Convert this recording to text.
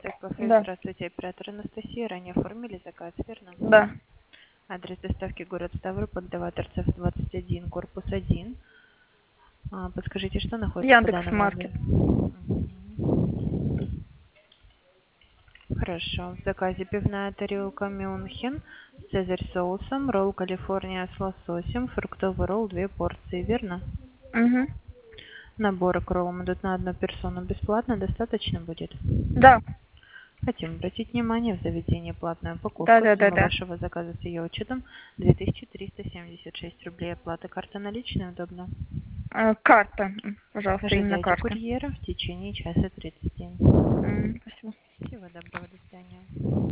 Стейк Кафе. Да, Здравствуйте, оператор Анастасия. Ранее оформили заказ, верно? да. Адрес доставки город Ставрополь, Торцев 21, корпус 1. Подскажите, что находится по Яндекс данному Маркет. адресу? Хорошо. В заказе пивная тарелка Мюнхен, цезарь соусом, ролл Калифорния с лососем, фруктовый ролл 2 порции, верно? Угу. Наборы к роллам идут на одну персону бесплатно, достаточно будет? Да, Хотим обратить внимание, в заведении платная да, упаковка. да, да, Сумма да. вашего заказа с ее учетом 2376 рублей. Оплата карта наличная, удобно. Карта. Пожалуйста, именно Ожидайте карта. курьера в течение часа 30. Спасибо. Всего доброго, до свидания.